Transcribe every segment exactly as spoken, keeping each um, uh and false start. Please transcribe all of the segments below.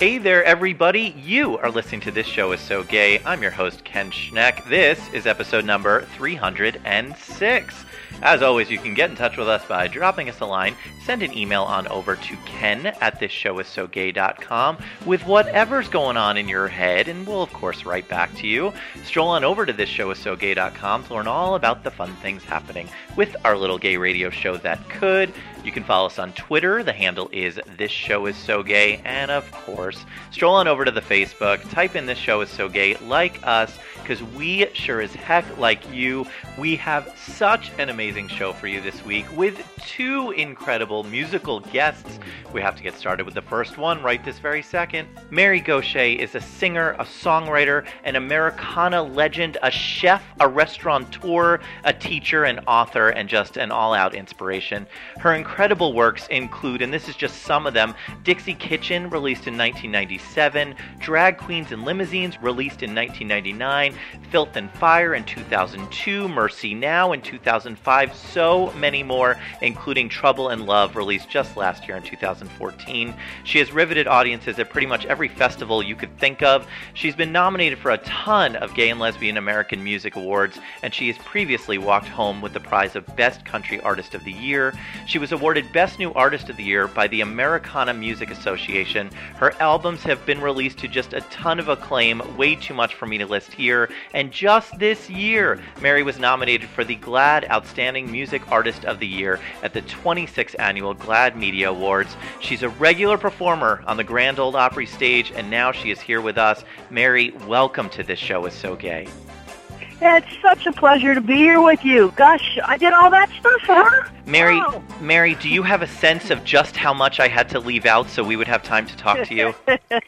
Hey there, everybody. You are listening to This Show Is So Gay. I'm your host, Ken Schneck. This is episode number three hundred six. As always, you can get in touch with us by dropping us a line. Send an email on over to ken at this show is so gay dot com with whatever's going on in your head, and we'll, of course, write back to you. Stroll on over to this show is so gay dot com to learn all about the fun things happening with our little gay radio show that could. You can follow us on Twitter. The handle is This Show Is So Gay. And, of course, stroll on over to the Facebook. Type in This Show Is So Gay. Like us, because we sure as heck like you. We have such an amazing show for you this week with two incredible musical guests. We have to get started with the first one right this very second. Mary Gauthier is a singer, a songwriter, an Americana legend, a chef, a restaurateur, a teacher, an author, and just an all-out inspiration. Her incredible works include, and this is just some of them, Dixie Kitchen, released in nineteen ninety-seven, Drag Queens and Limousines, released in nineteen ninety-nine, Filth and Fire in two thousand two, Mercy Now in two thousand five, so many more, including Trouble and Love, released just last year in two thousand fourteen. She has riveted audiences at pretty much every festival you could think of. She's been nominated for a ton of Gay and Lesbian American Music Awards, and she has previously walked home with the prize of Best Country Artist of the Year. She was awarded Best New Artist of the Year by the Americana Music Association. Her albums have been released to just a ton of acclaim, way too much for me to list here. And just this year, Mary was nominated for the GLAAD Outstanding Music Artist of the Year at the twenty-sixth Annual GLAAD Media Awards. She's a regular performer on the Grand Ole Opry stage, and now she is here with us. Mary, welcome to This Show Is So Gay. It's such a pleasure to be here with you. Gosh, I did all that stuff, huh? Mary, oh. Mary, do you have a sense of just how much I had to leave out so we would have time to talk to you?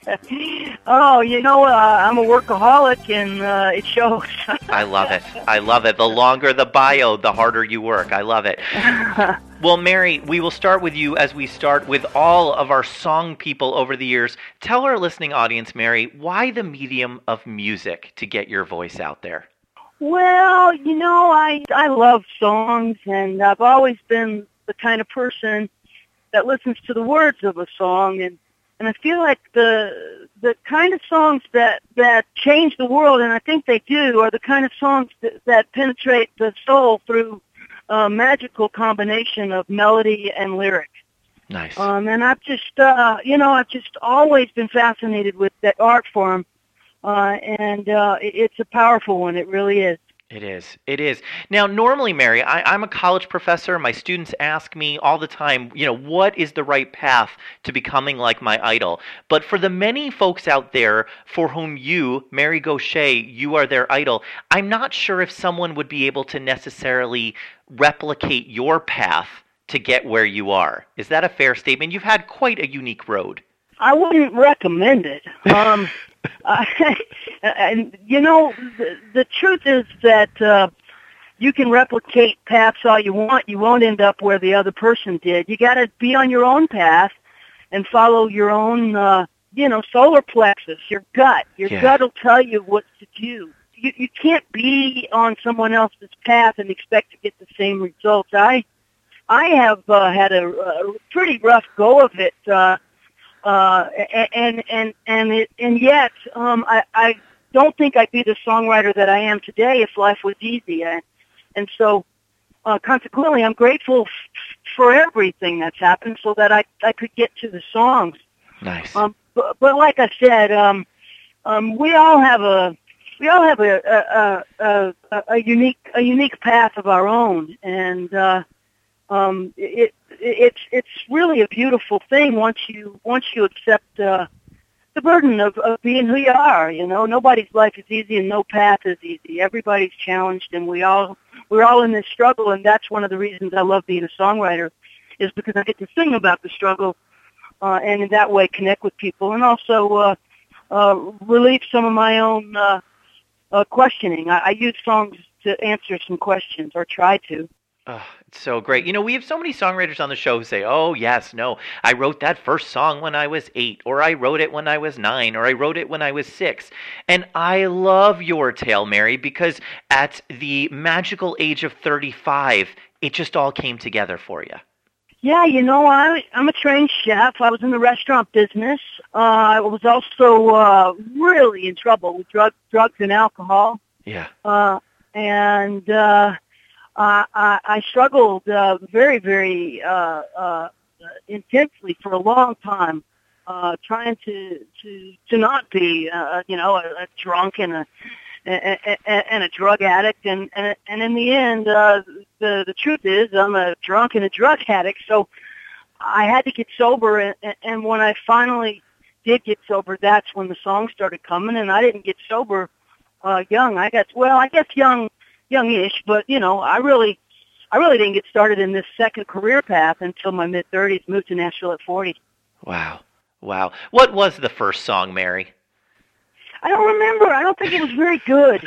Oh, you know, uh, I'm a workaholic, and uh, it shows. I love it. I love it. The longer the bio, the harder you work. I love it. Well, Mary, we will start with you as we start with all of our song people over the years. Tell our listening audience, Mary, why the medium of music to get your voice out there? Well, you know, I I love songs, and I've always been the kind of person that listens to the words of a song, and, and I feel like the the kind of songs that, that change the world, and I think they do, are the kind of songs that, that penetrate the soul through a magical combination of melody and lyric. Nice. Um, and I've just, uh, you know, I've just always been fascinated with that art form. Uh, and uh, it's a powerful one. It really is. It is. It is. Now, normally, Mary, I, I'm a college professor. My students ask me all the time, you know, what is the right path to becoming like my idol? But for the many folks out there for whom you, Mary Gauthier, you are their idol, I'm not sure if someone would be able to necessarily replicate your path to get where you are. Is that a fair statement? You've had quite a unique road. I wouldn't recommend it. Um, uh, and, you know, the, the truth is that uh, you can replicate paths all you want. You won't end up where the other person did. You got to be on your own path and follow your own, uh, you know, solar plexus, your gut. Your yeah. gut will tell you what to do. You, you can't be on someone else's path and expect to get the same results. I, I have uh, had a, a pretty rough go of it. Uh, Uh, and and and it, and yet, um, I, I don't think I'd be the songwriter that I am today if life was easy. And, and so, uh, consequently, I'm grateful f- for everything that's happened, so that I I could get to the songs. Nice. Um, but, but like I said, um, um, we all have a we all have a a, a a a unique a unique path of our own, and uh, um, it. It's it's really a beautiful thing once you once you accept uh, the burden of, of being who you are. You know, nobody's life is easy and no path is easy. Everybody's challenged, and we all we're all in this struggle. And that's one of the reasons I love being a songwriter, is because I get to sing about the struggle, uh, and in that way connect with people, and also uh, uh, relieve some of my own uh, uh, questioning. I, I use songs to answer some questions, or try to. Oh, it's so great. You know, we have so many songwriters on the show who say, oh, yes, no, I wrote that first song when I was eight, or I wrote it when I was nine, or I wrote it when I was six. And I love your tale, Mary, because at the magical age of thirty-five, it just all came together for you. Yeah, you know, I, I'm a trained chef. I was in the restaurant business. Uh, I was also uh, really in trouble with drug, drugs and alcohol. Yeah. Uh, and uh, I, I I struggled uh, very, very uh, uh, intensely for a long time, uh, trying to, to, to not be, uh, you know, a, a drunk and a and a drug addict, and and, and in the end, uh, the the truth is, I'm a drunk and a drug addict. So I had to get sober, and, and when I finally did get sober, that's when the songs started coming. And I didn't get sober uh, young. I got well, I guess young, youngish, but you know, I really, I really didn't get started in this second career path until my mid thirties. Moved to Nashville at forty. Wow, wow. What was the first song, Mary? I don't remember. I don't think it was very good.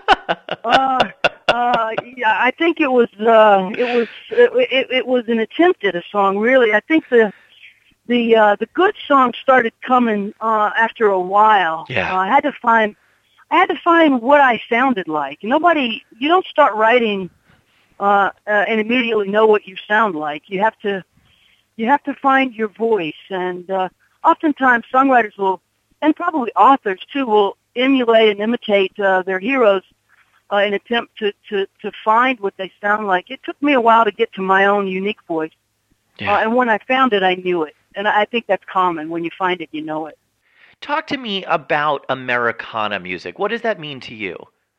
uh, uh, yeah, I think it was. Uh, it was. It, it was an attempt at a song. Really, I think the the uh, the good songs started coming uh, after a while. Yeah. Uh, I had to find. I had to find what I sounded like. Nobody. You don't start writing uh, uh, and immediately know what you sound like. You have to. You have to find your voice, and uh, oftentimes songwriters will. And probably authors, too, will emulate and imitate uh, their heroes uh, in an attempt to, to, to find what they sound like. It took me a while to get to my own unique voice. Yeah. Uh, and when I found it, I knew it. And I think that's common. When you find it, you know it. Talk to me about Americana music. What does that mean to you?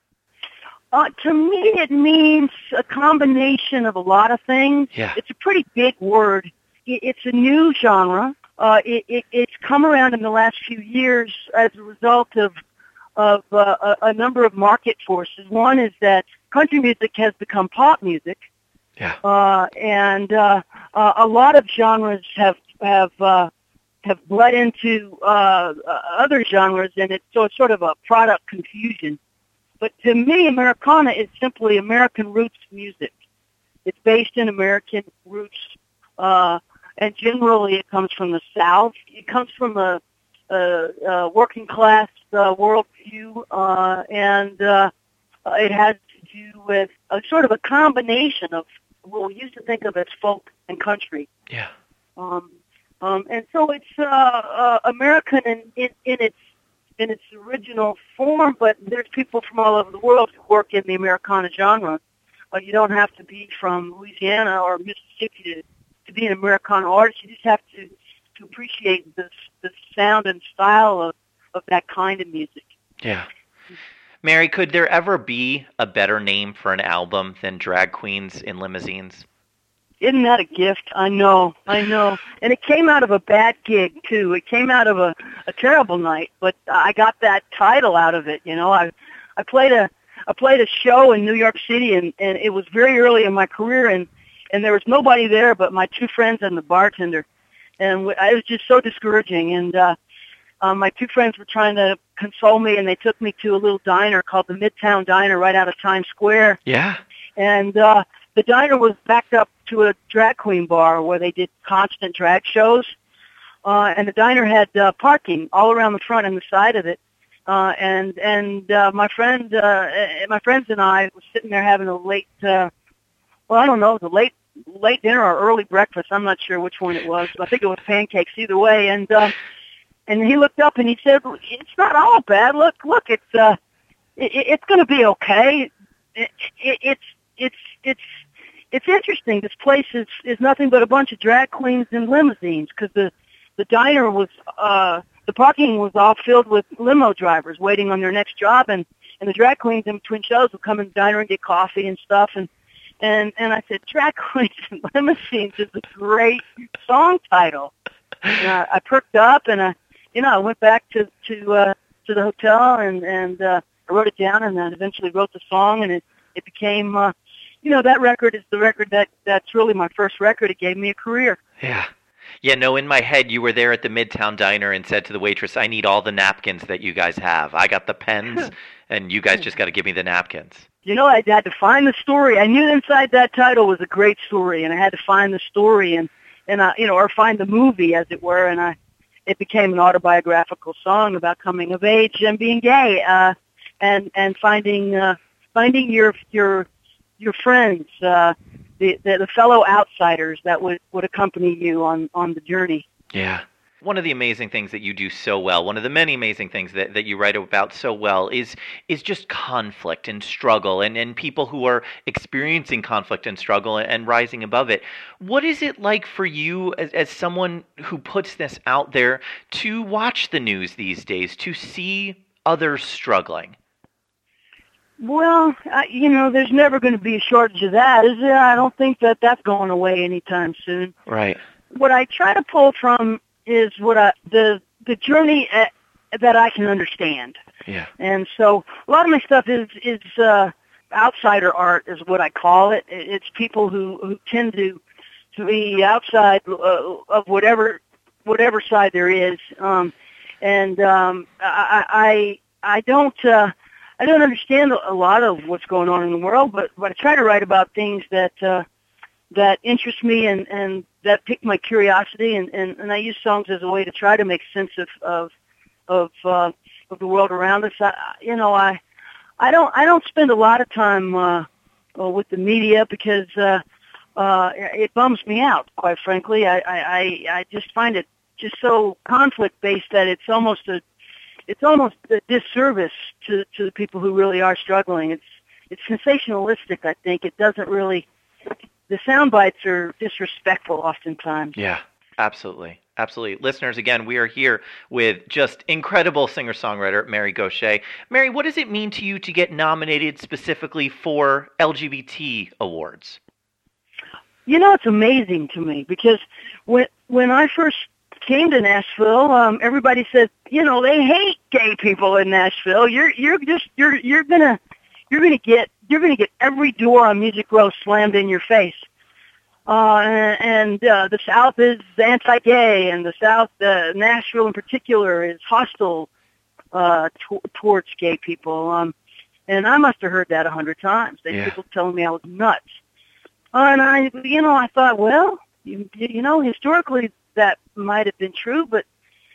Uh, to me, it means a combination of a lot of things. Yeah. It's a pretty big word. It's a new genre. Uh, it, it, it's come around in the last few years as a result of of uh, a, a number of market forces. One is that country music has become pop music, yeah, uh, and uh, uh, a lot of genres have have uh, have bled into uh, other genres, and it's so it's sort of a product confusion. But to me, Americana is simply American roots music. It's based in American roots. Uh, And generally, it comes from the South. It comes from a, a, a working class uh, worldview, uh, and uh, it has to do with a sort of a combination of what we used to think of as folk and country. Yeah. Um, um, and so it's uh, uh, American in, in, in its in its original form, but there's people from all over the world who work in the Americana genre. Uh, you don't have to be from Louisiana or Mississippi to to be an Americana artist. You just have to, to appreciate the, the sound and style of, of that kind of music. Yeah. Mary, could there ever be a better name for an album than Drag Queens in Limousines? Isn't that a gift? I know, I know. And it came out of a bad gig, too. It came out of a, a terrible night, but I got that title out of it, you know. I I played a I played a show in New York City, and, and it was very early in my career, and And there was nobody there but my two friends and the bartender. And it was just so discouraging. And uh, uh, my two friends were trying to console me, and they took me to a little diner called the Midtown Diner right out of Times Square. Yeah. And uh, the diner was backed up to a drag queen bar where they did constant drag shows. Uh, and the diner had uh, parking all around the front and the side of it. Uh, and and uh, my friend, uh, my friends and I were sitting there having a late, uh, well, I don't know, the late late dinner or early breakfast. I'm not sure which one it was. But I think it was pancakes either way. And uh, and he looked up and he said, "It's not all bad. Look, look, it's uh, it, it's going to be okay. It, it, it's it's it's it's interesting. This place is is nothing but a bunch of drag queens in limousines because the the diner was uh, the parking was all filled with limo drivers waiting on their next job, and and the drag queens in between shows would come in the diner and get coffee and stuff and." And and I said, Drag Queens and Limousines is a great song title. And I, I perked up, and I, you know, I went back to to uh, to the hotel, and and uh, I wrote it down, and then eventually wrote the song, and it it became, uh, you know, that record is the record that that's really my first record. It gave me a career. Yeah. Yeah, no, in my head, you were there at the Midtown Diner and said to the waitress, I need all the napkins that you guys have. I got the pens, and you guys just got to give me the napkins. You know, I had to find the story. I knew inside that title was a great story, and I had to find the story and, and I, you know, or find the movie, as it were, and I, it became an autobiographical song about coming of age and being gay, uh, and and finding uh, finding your your your friends, uh, the, the the fellow outsiders that would would accompany you on on the journey. Yeah. One of the amazing things that you do so well, one of the many amazing things that, that you write about so well is is just conflict and struggle and, and people who are experiencing conflict and struggle and rising above it. What is it like for you as, as someone who puts this out there to watch the news these days, to see others struggling? Well, I, you know, there's never going to be a shortage of that, is there? I don't think that that's going away anytime soon. Right. What I try to pull from is what I, the the journey at, that I can understand. Yeah. And so a lot of my stuff is is uh, outsider art, is what I call it. It's people who, who tend to to be outside uh, of whatever whatever side there is. Um, and um, I I I don't uh, I don't understand a lot of what's going on in the world, but, but I try to write about things that uh, that interest me and, and that pique my curiosity, and, and, and I use songs as a way to try to make sense of of of, uh, of the world around us. I, you know, I I don't I don't spend a lot of time uh, with the media because uh, uh, it bums me out. Quite frankly, I, I I just find it just so conflict based that it's almost a it's almost a disservice to to the people who really are struggling. It's it's sensationalistic. I think it doesn't really. The sound bites are disrespectful oftentimes. Yeah, absolutely. Absolutely. Listeners, again, we are here with just incredible singer-songwriter Mary Gauthier. Mary, what does it mean to you to get nominated specifically for L G B T awards? You know, it's amazing to me because when when I first came to Nashville, um, everybody said, you know, they hate gay people in Nashville. You're you're just you're you're gonna you're gonna get you're gonna get every door on Music Row slammed in your face. Uh, and, and uh, the South is anti-gay, and the South, uh, Nashville in particular, is hostile uh, t- towards gay people. Um, and I must have heard that a hundred times. They Yeah. people telling me I was nuts. Uh, and I, you know, I thought, well, you, you know, historically that might have been true, but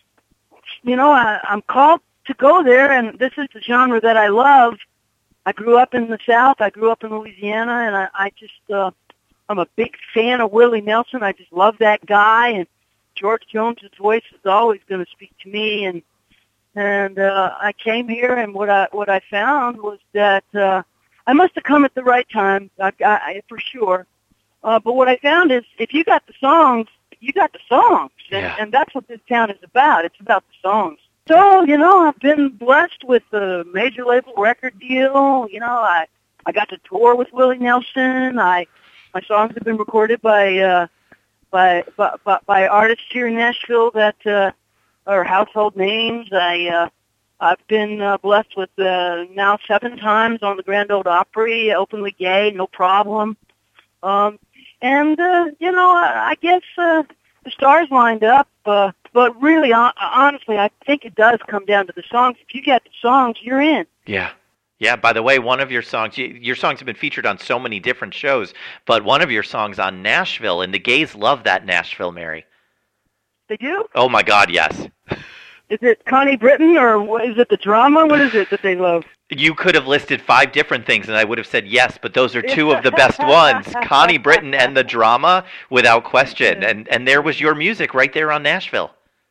you know, I, I'm called to go there, and this is the genre that I love. I grew up in the South. I grew up in Louisiana, and I, I just. Uh, I'm a big fan of Willie Nelson. I just love that guy, and George Jones's voice is always going to speak to me. And and uh, I came here, and what I what I found was that uh, I must have come at the right time, I, I, for sure. Uh, but what I found is, if you got the songs, you got the songs, and, Yeah. and that's what this town is about. It's about the songs. So you know, I've been blessed with a major label record deal. You know, I I got to tour with Willie Nelson. I My songs have been recorded by, uh, by by by by artists here in Nashville that uh, are household names. I uh, I've been uh, blessed with uh, now seven times on the Grand Ole Opry, openly gay, no problem. Um, and uh, you know, I, I guess uh, the stars lined up. Uh, but really, uh, honestly, I think it does come down to the songs. If you get the songs, you're in. Yeah. Yeah, by the way, one of your songs, you, your songs have been featured on so many different shows, but one of your songs on Nashville, and the gays love that Nashville, Mary. They do? Oh my God, yes. Is it Connie Britton, or what, is it the drama? What is it that they love? You could have listed five different things, and I would have said yes, but those are two of the best ones. Connie Britton and the drama, without question. And and there was your music right there on Nashville.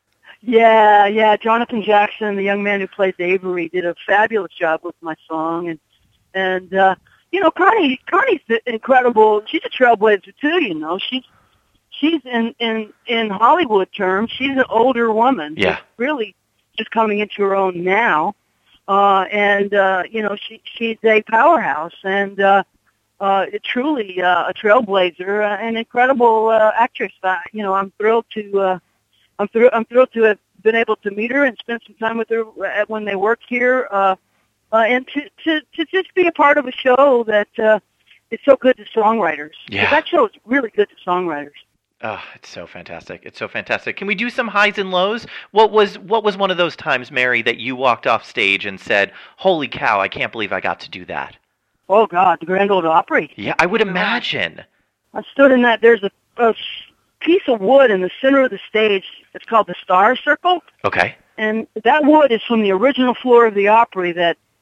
Yeah, yeah. Jonathan Jackson, the young man who plays Avery, did a fabulous job with my song, and and uh, you know, Connie, Connie's incredible. She's a trailblazer too. You know, she's she's in in in Hollywood terms, she's an older woman. Yeah. That's really just coming into her own now, uh, and uh, you know, she she's a powerhouse and uh, uh, truly uh, a trailblazer, uh, an incredible uh, actress. Uh, you know, I'm thrilled to. Uh, I'm, thr- I'm thrilled to have been able to meet her and spend some time with her when they work here, uh, uh, and to, to, to just be a part of a show that uh, is so good to songwriters. Yeah. That show is really good to songwriters. Oh, it's so fantastic. It's so fantastic. Can we do some highs and lows? What was what was one of those times, Mary, that you walked off stage and said, holy cow, I can't believe I got to do that? Oh, God, the Grand Ole Opry. Yeah, I would imagine. I stood in that. There's a, a piece of wood in the center of the stage. It's called the Star Circle. Okay. And that wood is from the original floor of the Opry that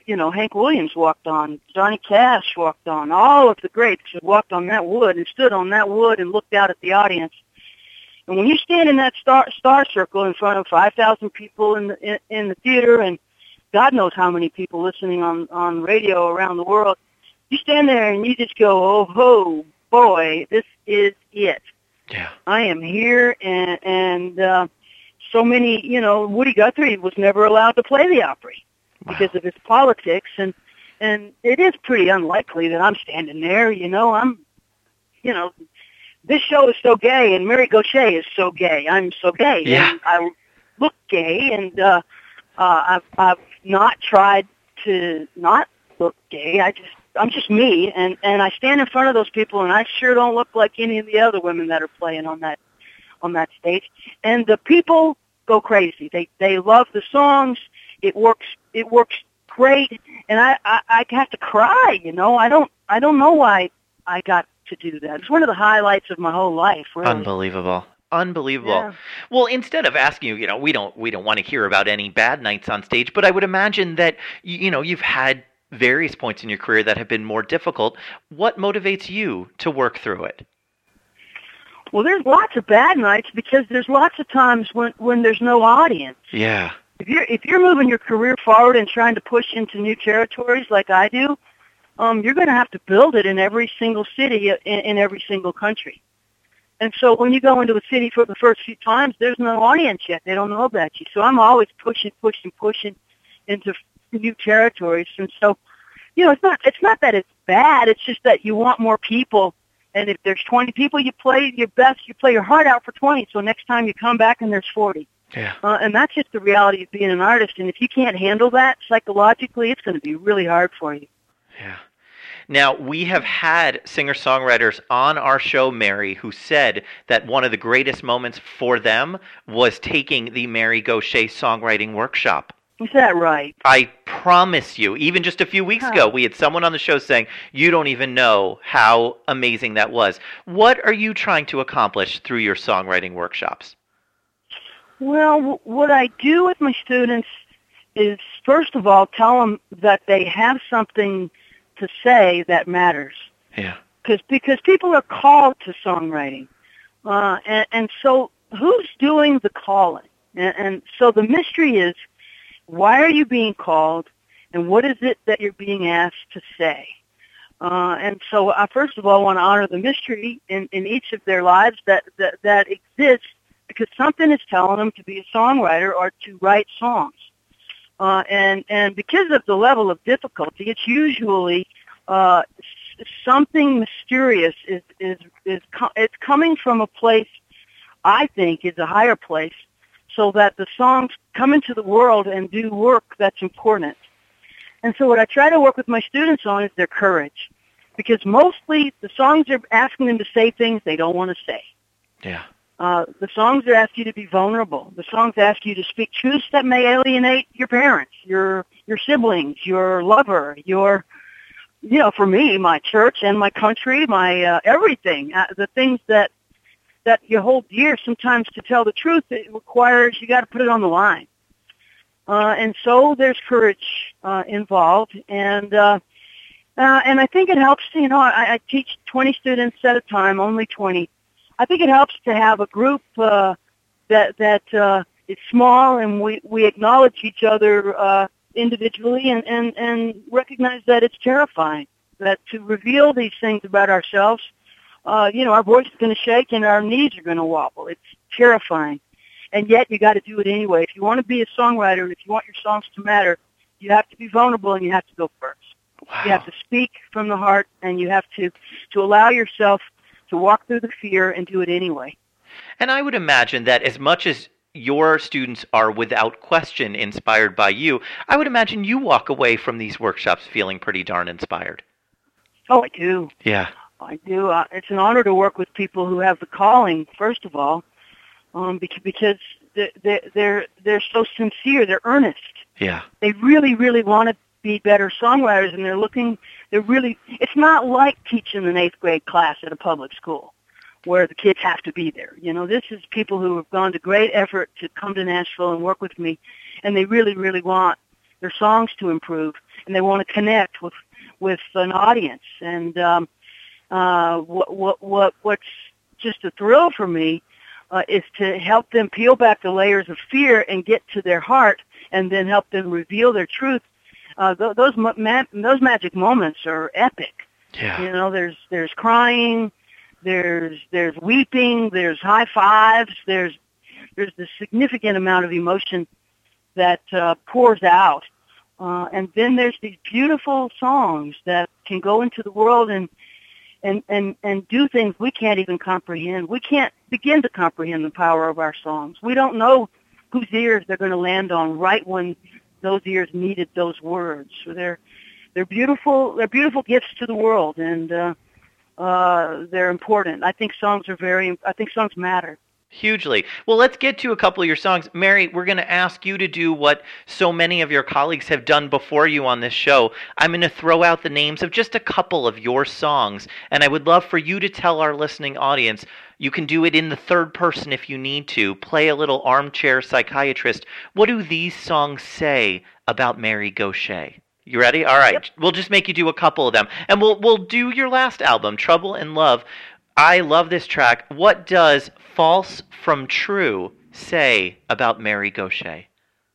you know, Hank Williams walked on, Johnny Cash walked on, all of the greats walked on that wood and stood on that wood and looked out at the audience. And when you stand in that star star circle in front of five thousand people in the in, in the theater, and God knows how many people listening on on radio around the world, you stand there and you just go, oh, ho, boy, this is it. Yeah, I am here, and and uh, so many, you know, Woody Guthrie was never allowed to play the Opry wow. because of his politics, and and it is pretty unlikely that I'm standing there. You know, I'm, you know. This show is so gay, and Mary Gauthier is so gay. I'm so gay, yeah. and I look gay, and uh, uh, I've I've not tried to not look gay. I just I'm just me, and and I stand in front of those people, and I sure don't look like any of the other women that are playing on that on that stage. And the people go crazy. They they love the songs. It works. It works great, and I I, I have to cry. You know, I don't I don't know why I got to do that. It's one of the highlights of my whole life, really. Unbelievable. Unbelievable. Yeah. Well, instead of asking you, you know, we don't we don't want to hear about any bad nights on stage, but I would imagine that you, you know, you've had various points in your career that have been more difficult. What motivates you to work through it? Well, there's lots of bad nights because there's lots of times when when there's no audience. Yeah. If you're if you're moving your career forward and trying to push into new territories like I do, Um, you're going to have to build it in every single city in, in every single country. And so when you go into a city for the first few times, there's no audience yet. They don't know about you. So I'm always pushing, pushing, pushing into new territories. And so, you know, it's not it's not that it's bad. It's just that you want more people. And if there's twenty people, you play your best. You play your heart out for twenty. So next time you come back and there's forty. Yeah. Uh, and that's just the reality of being an artist. And if you can't handle that psychologically, it's going to be really hard for you. Yeah. Now, we have had singer-songwriters on our show, Mary, who said that one of the greatest moments for them was taking the Mary Gauthier songwriting workshop. Is that right? I promise you, even just a few weeks Huh. ago, we had someone on the show saying, you don't even know how amazing that was. What are you trying to accomplish through your songwriting workshops? Well, w- what I do with my students is, first of all, tell them that they have something to say that matters. Yeah. Cause, because people are called to songwriting. Uh, and, and so who's doing the calling? And, and so the mystery is, why are you being called, and what is it that you're being asked to say? Uh, and so I first of all want to honor the mystery in, in each of their lives that, that, that exists, because something is telling them to be a songwriter or to write songs. Uh, and, and because of the level of difficulty, it's usually uh, s- something mysterious is, is, is co- it's coming from a place, I think, is a higher place, so that the songs come into the world and do work that's important. And so what I try to work with my students on is their courage, because mostly the songs are asking them to say things they don't want to say. Yeah. Uh, the songs ask you to be vulnerable. The songs ask you to speak truths that may alienate your parents, your your siblings, your lover, your, you know, for me, my church and my country, my uh, everything. Uh, the things that that you hold dear. Sometimes to tell the truth, it requires you got to put it on the line. Uh, and so there's courage uh, involved, and uh, uh, and I think it helps. You know, I, I teach twenty students at a time, only twenty. I think it helps to have a group uh, that that uh, is small, and we, we acknowledge each other uh, individually, and, and, and recognize that it's terrifying, that to reveal these things about ourselves, uh, you know, our voice is going to shake and our knees are going to wobble. It's terrifying. And yet you got to do it anyway. If you want to be a songwriter, if you want your songs to matter, you have to be vulnerable and you have to go first. Wow. You have to speak from the heart, and you have to, to allow yourself to walk through the fear and do it anyway. And I would imagine that as much as your students are without question inspired by you, I would imagine you walk away from these workshops feeling pretty darn inspired. Oh, I do. Yeah. I do. Uh, it's an honor to work with people who have the calling, first of all, um, because, because they're, they're, they're so sincere. They're earnest. Yeah. They really, really want to be better songwriters, and they're looking, they're really, it's not like teaching an eighth grade class at a public school where the kids have to be there. You know, this is people who have gone to great effort to come to Nashville and work with me, and they really, really want their songs to improve, and they want to connect with with an audience. And um, uh, what what what what's just a thrill for me uh, is to help them peel back the layers of fear and get to their heart, and then help them reveal their truth. Uh, th- those ma- those magic moments are epic. Yeah. You know, there's there's crying, there's there's weeping, there's high fives, there's there's the significant amount of emotion that uh, pours out, uh, and then there's these beautiful songs that can go into the world and and and and do things we can't even comprehend. We can't begin to comprehend the power of our songs. We don't know whose ears they're going to land on right when those ears needed those words. So they're they're beautiful. They're beautiful gifts to the world, and uh, uh, they're important. I think songs are very. I think songs matter. Hugely. Well, let's get to a couple of your songs. Mary, we're going to ask you to do what so many of your colleagues have done before you on this show. I'm going to throw out the names of just a couple of your songs, and I would love for you to tell our listening audience. You can do it in the third person if you need to. Play a little armchair psychiatrist. What do these songs say about Mary Gauthier? You ready? All right. Yep. We'll just make you do a couple of them. And we'll we'll do your last album, Trouble in Love. I love this track. What does False from True say about Mary Gauthier?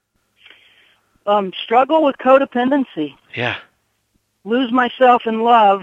Um, struggle with codependency. Yeah. Lose myself in love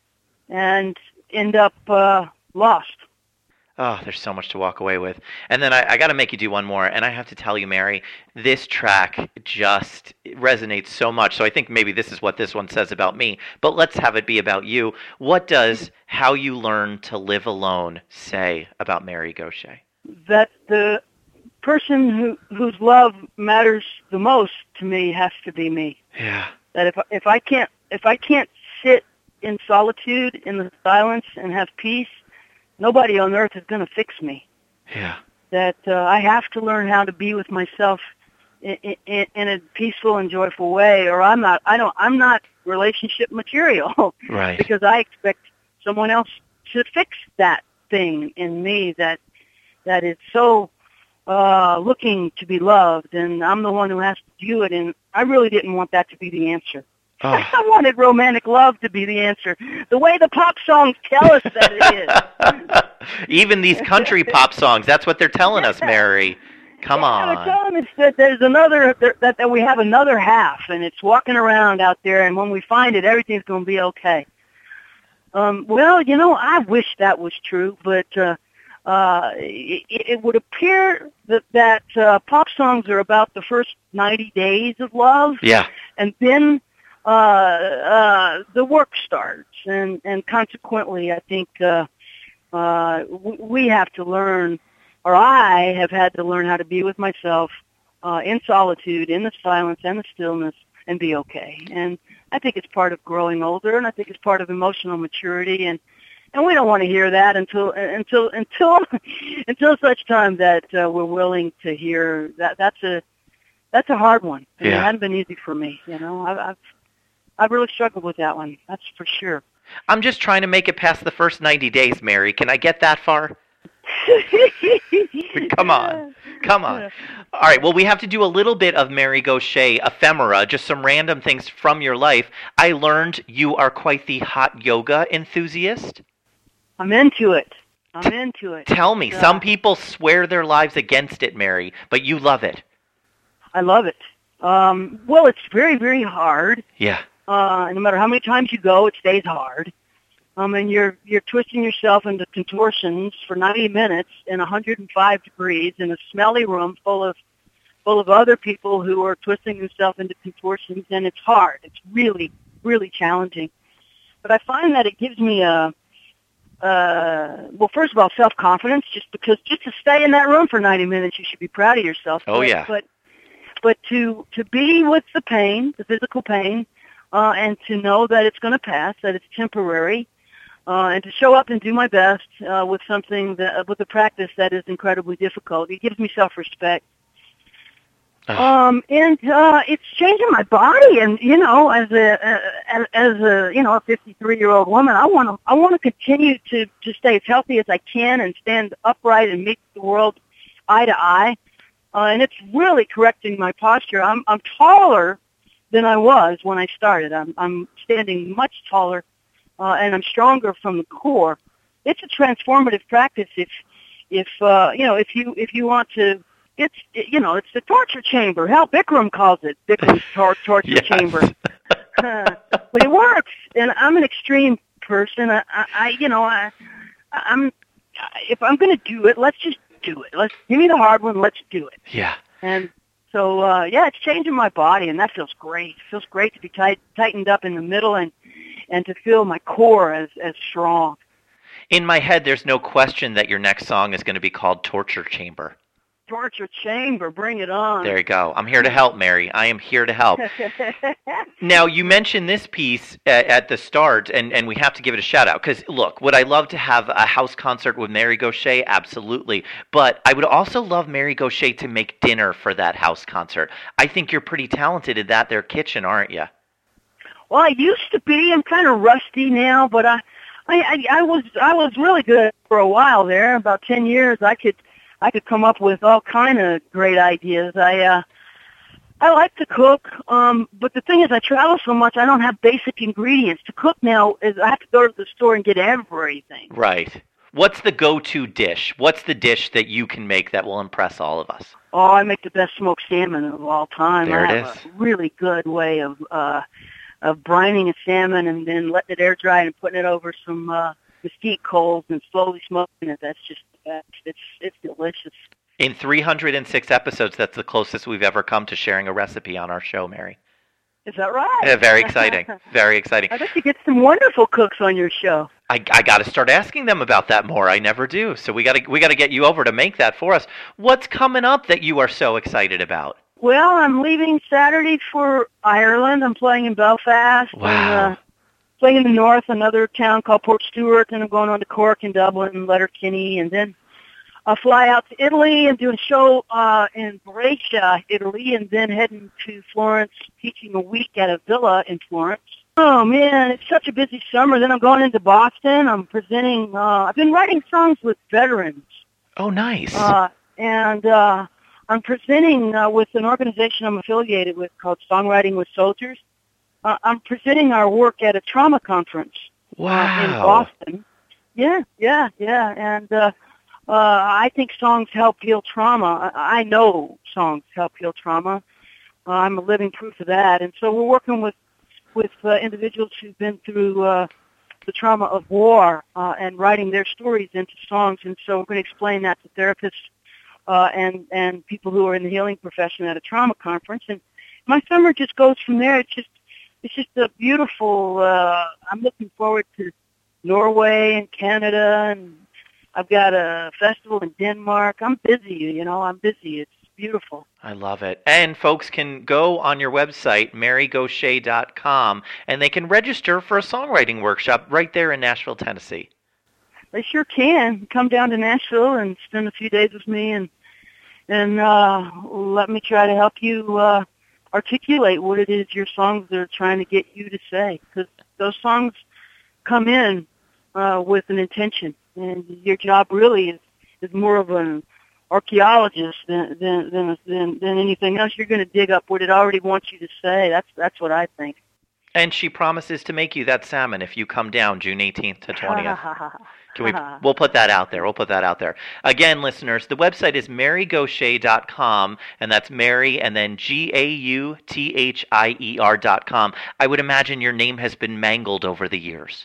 and end up uh, lost. Oh, there's so much to walk away with. And then I, I got to make you do one more. And I have to tell you, Mary, this track just resonates so much. So I think maybe this is what this one says about me. But let's have it be about you. What does How You Learn to Live Alone say about Mary Gauthier? That the person who whose love matters the most to me has to be me. Yeah. That if if I can't if I can't sit in solitude in the silence and have peace, nobody on earth is going to fix me. Yeah. That uh, I have to learn how to be with myself in, in, in a peaceful and joyful way, or I'm not. I don't. I'm not relationship material. Right. Because I expect someone else to fix that thing in me that that is so uh, looking to be loved, and I'm the one who has to do it. And I really didn't want that to be the answer. Oh. I wanted romantic love to be the answer, the way the pop songs tell us that it is. Even these country pop songs, that's what they're telling yeah. us, Mary. Come yeah, on. They're telling us that there's another, that, that we have another half, and it's walking around out there, and when we find it, everything's going to be okay. Um, well, you know, I wish that was true, but uh, uh, it, it would appear that, that uh, pop songs are about the first ninety days of love. Yeah. And then Uh, uh, the work starts, and, and consequently, I think uh, uh, we have to learn, or I have had to learn how to be with myself uh, in solitude, in the silence and the stillness, and be okay. And I think it's part of growing older, and I think it's part of emotional maturity, and, and we don't want to hear that until until until until such time that uh, we're willing to hear that. That's a that's a hard one. And yeah. It hasn't been easy for me. You know, I've. I've I've really struggled with that one. That's for sure. I'm just trying to make it past the first ninety days, Mary. Can I get that far? Come on. Come on. All right. Well, we have to do a little bit of Mary Gauthier ephemera, just some random things from your life. I learned you are quite the hot yoga enthusiast. I'm into it. I'm into it. Tell me. Uh, some people swear their lives against it, Mary, but you love it. I love it. Um, well, it's very, very hard. Yeah. Uh, no matter how many times you go, it stays hard. Um, and you're you're twisting yourself into contortions for ninety minutes in one hundred five degrees in a smelly room full of full of other people who are twisting themselves into contortions, and it's hard. It's really, really challenging. But I find that it gives me a, uh, well, first of all, self-confidence, just because just to stay in that room for ninety minutes, you should be proud of yourself. Oh, but, yeah. But, but to, to be with the pain, the physical pain, Uh, and to know that it's going to pass, that it's temporary, uh, and to show up and do my best uh, with something that, with a practice that is incredibly difficult. It gives me self-respect. Uh. Um, and uh, it's changing my body. And you know, as a uh, as a you know a fifty-three-year-old woman, I want to I want to continue to to stay as healthy as I can and stand upright and meet the world eye to eye. Uh, and it's really correcting my posture. I'm I'm taller than I was when I started. I'm, I'm standing much taller, uh, and I'm stronger from the core. It's a transformative practice. If, if uh, you know, if you if you want to, it's you know, it's the torture chamber. Hell, Bikram calls it Bikram's tor- torture Yes. chamber. Uh, but it works, and I'm an extreme person. I, I, I you know, I, I'm if I'm going to do it, let's just do it. Let's give me the hard one. Let's do it. Yeah. And so, uh, yeah, it's changing my body, and that feels great. It feels great to be tight, tightened up in the middle and and to feel my core as as strong. In my head, there's no question that your next song is going to be called Torture Chamber. Torture chamber, bring it on. There you go. I'm here to help, Mary. I am here to help. Now, you mentioned this piece at, at the start, and, and we have to give it a shout-out. Because, look, would I love to have a house concert with Mary Gauthier? Absolutely. But I would also love Mary Gauthier to make dinner for that house concert. I think you're pretty talented at that there kitchen, aren't you? Well, I used to be. I'm kind of rusty now, but I, I, I, I was I was really good for a while there. About ten years, I could I could come up with all kind of great ideas. I uh, I like to cook, um, but the thing is, I travel so much, I don't have basic ingredients to cook now. Is I have to go to the store and get everything. Right. What's the go-to dish? What's the dish that you can make that will impress all of us? Oh, I make the best smoked salmon of all time. There I it have is. a really good way of uh, of brining a salmon and then letting it air dry and putting it over some uh, mesquite coals and slowly smoking it. That's just the best. It's it's delicious. In three hundred six episodes, that's the closest we've ever come to sharing a recipe on our show, Mary. Is that right? Yeah, very exciting. Very exciting. I bet you get some wonderful cooks on your show. I, I got to start asking them about that more. I never do. So we got to we got to get you over to make that for us. What's coming up that you are so excited about? Well, I'm leaving Saturday for Ireland. I'm playing in Belfast. Wow. And, uh, playing in the north, another town called Port Stewart, and I'm going on to Cork and Dublin and Letterkenny, and then I'll fly out to Italy and do a show uh, in Brescia, Italy, and then heading to Florence, teaching a week at a villa in Florence. Oh, man, it's such a busy summer. Then I'm going into Boston. I'm presenting, uh, I've been writing songs with veterans. Oh, nice. Uh, and uh, I'm presenting uh, with an organization I'm affiliated with called Songwriting with Soldiers. Uh, I'm presenting our work at a trauma conference wow. uh, in Boston. Yeah, yeah, yeah. And uh, uh, I think songs help heal trauma. I, I know songs help heal trauma. Uh, I'm a living proof of that. And so we're working with with uh, individuals who've been through uh, the trauma of war uh, and writing their stories into songs. And so we're going to explain that to therapists uh, and, and people who are in the healing profession at a trauma conference. And my summer just goes from there. It's just it's just a beautiful, uh, I'm looking forward to Norway and Canada, and I've got a festival in Denmark. I'm busy, you know, I'm busy. It's beautiful. I love it. And folks can go on your website, mary gauthier dot com, and they can register for a songwriting workshop right there in Nashville, Tennessee. They sure can. Come down to Nashville and spend a few days with me and and uh, let me try to help you uh, articulate what it is your songs are trying to get you to say. Because those songs come in uh, with an intention, and your job really is, is more of an archaeologist than than than than, than anything else. You're going to dig up what it already wants you to say. That's that's what I think. And she promises to make you that salmon if you come down June eighteenth to twentieth. Can we, we'll put that out there. We'll put that out there. Again, listeners, the website is mary gauthier dot com, and that's Mary and then G A U T H I E R dot com. I would imagine your name has been mangled over the years.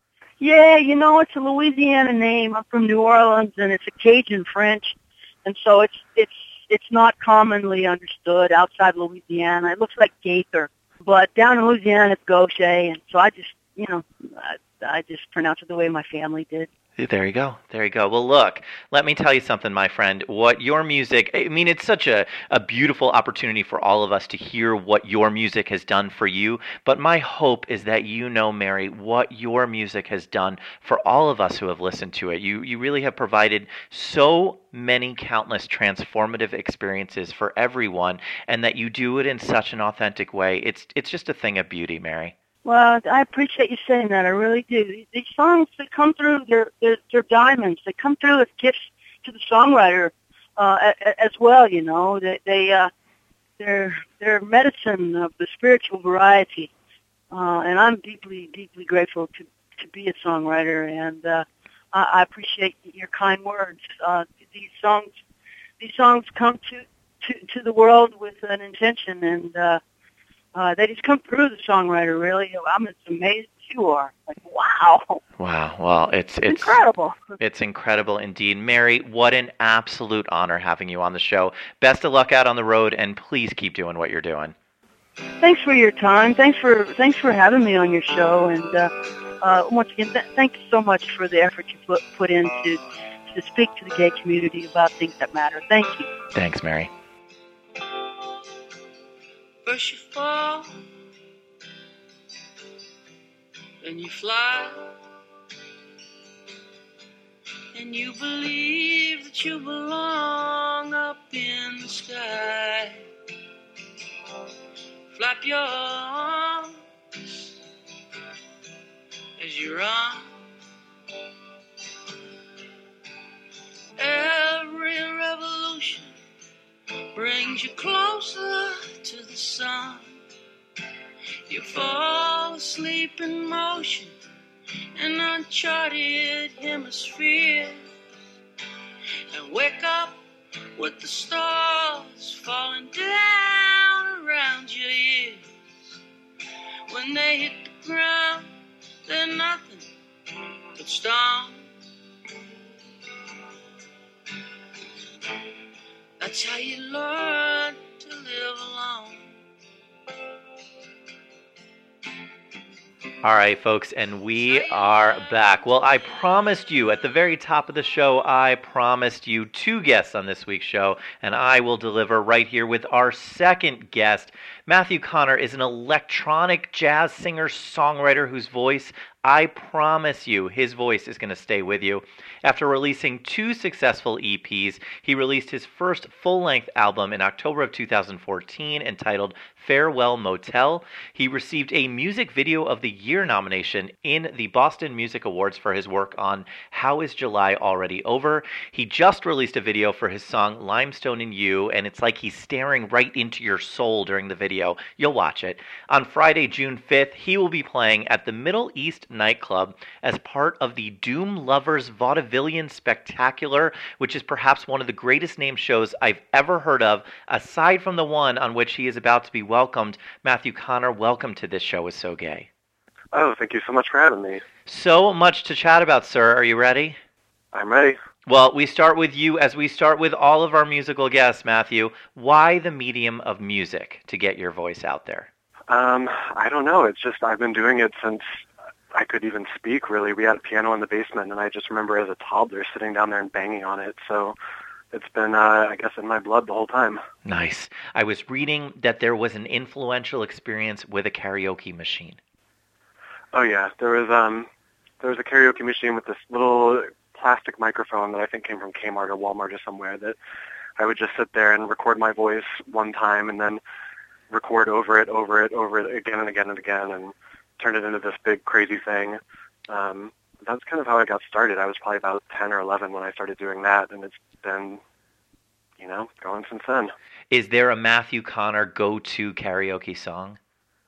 Yeah, you know, it's a Louisiana name. I'm from New Orleans, and it's a Cajun French, and so it's it's it's not commonly understood outside Louisiana. It looks like Gaither, but down in Louisiana it's Gauthier, and so I just, you know, I, I just pronounce it the way my family did. There you go. There you go. Well, look, let me tell you something, my friend. What your music, I mean, it's such a, a beautiful opportunity for all of us to hear what your music has done for you. But my hope is that you know, Mary, what your music has done for all of us who have listened to it. You, you really have provided so many countless transformative experiences for everyone, and that you do it in such an authentic way. It's, it's just a thing of beauty, Mary. Well, I appreciate you saying that. I really do. These songs that come through, they're, they're, they're diamonds. They come through as gifts to the songwriter uh, as well, you know. They, they uh, they're they're medicine of the spiritual variety, uh, and I'm deeply deeply grateful to to be a songwriter, and uh, I, I appreciate your kind words. Uh, these songs these songs come to, to to the world with an intention, and uh, uh, they just come through the songwriter. Really, I'm as amazed as you are. Like, wow. Wow. Well, it's it's incredible. It's incredible indeed. Mary, what an absolute honor having you on the show. Best of luck out on the road, and please keep doing what you're doing. Thanks for your time. Thanks for thanks for having me on your show. And uh, uh, once again, th- thank you so much for the effort you put put in to, to speak to the gay community about things that matter. Thank you. Thanks, Mary. First you fall, then you fly, and you believe that you belong up in the sky. Flap your arms as you run. Every revolution brings you closer to the sun. You fall asleep in motion in uncharted hemispheres, and wake up with the stars falling down around your ears. When they hit the ground, they're nothing but stone. That's how you learn to live alone. All right, folks, and we are back. Well, I promised you at the very top of the show, I promised you two guests on this week's show, and I will deliver right here with our second guest. Matthew Connor is an electronic jazz singer-songwriter whose voice, I promise you, his voice is going to stay with you. After releasing two successful E Ps, he released his first full-length album in October of two thousand fourteen entitled Farewell Motel. He received a Music Video of the Year nomination in the Boston Music Awards for his work on How Is July Already Over? He just released a video for his song Limestone and You, and it's like he's staring right into your soul during the video. You'll watch it. On Friday, June fifth, he will be playing at the Middle East Nightclub as part of the Doom Lovers Vaudevillian Spectacular, which is perhaps one of the greatest named shows I've ever heard of, aside from the one on which he is about to be welcomed. Matthew Connor, welcome to This Show Is So Gay. Oh, thank you so much for having me. So much to chat about, sir. Are you ready? I'm ready. Well, we start with you, as we start with all of our musical guests, Matthew. Why the medium of music to get your voice out there? Um, I don't know. It's just I've been doing it since I could even speak, really. We had a piano in the basement, and I just remember as a toddler sitting down there and banging on it. So it's been, uh, I guess, in my blood the whole time. Nice. I was reading that there was an influential experience with a karaoke machine. Oh, yeah. There was, um, there was a karaoke machine with this little plastic microphone that I think came from Kmart or Walmart or somewhere that I would just sit there and record my voice one time and then record over it, over it, over it again and again and again and turn it into this big crazy thing. Um, that's kind of how I got started. I was probably about ten or eleven when I started doing that, and it's been, you know, going since then. Is there a Matthew Connor go-to karaoke song?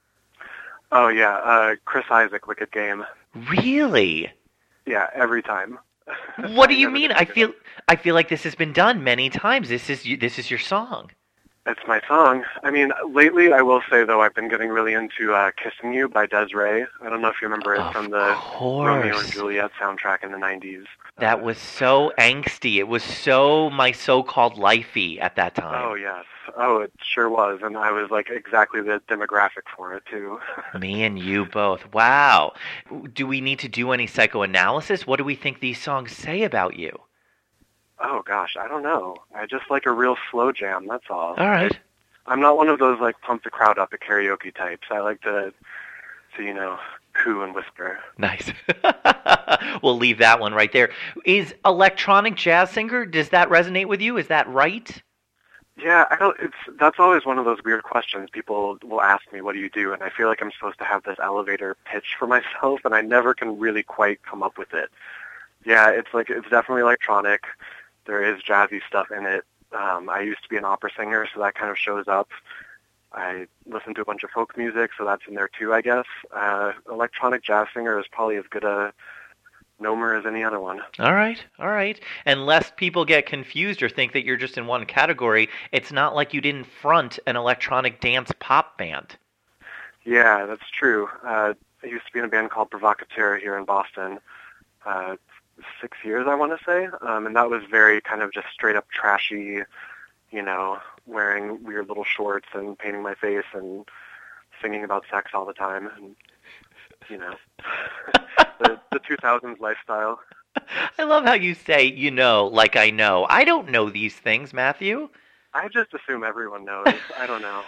Oh, yeah, uh, Chris Isaak, Wicked Game. Really? Yeah, every time. What do you mean? I feel I feel like this has been done many times. This is this is your song. It's my song. I mean, lately, I will say, though, I've been getting really into uh, Kissing You by Des'ree. I don't know if you remember it Of from the course. Romeo and Juliet soundtrack in the nineties. That was so angsty. It was so my so-called lifey at that time. Oh, yes. Oh, it sure was. And I was, like, exactly the demographic for it, too. Me and you both. Wow. Do we need to do any psychoanalysis? What do we think these songs say about you? Oh, gosh, I don't know. I just like a real slow jam, that's all. All right. I'm not one of those, like, pump the crowd up at karaoke types. I like to, to you know, coo and whisper. Nice. We'll leave that one right there. Is electronic jazz singer, does that resonate with you? Is that right? Yeah, I don't, it's, that's always one of those weird questions. People will ask me, what do you do? And I feel like I'm supposed to have this elevator pitch for myself, and I never can really quite come up with it. Yeah, it's like, it's definitely electronic. There is jazzy stuff in it. Um, I used to be an opera singer, so that kind of shows up. I listen to a bunch of folk music, so that's in there too, I guess. Uh, electronic jazz singer is probably as good a nomer as any other one. All right, all right. And lest people get confused or think that you're just in one category, it's not like you didn't front an electronic dance pop band. Yeah, that's true. Uh, I used to be in a band called Provocateur here in Boston. Uh, six years, I want to say. Um, and that was very kind of just straight up trashy, you know, wearing weird little shorts and painting my face and singing about sex all the time. And, you know, the, the two thousands lifestyle. I love how you say, you know, like I know. I don't know these things, Matthew. I just assume everyone knows. I don't know.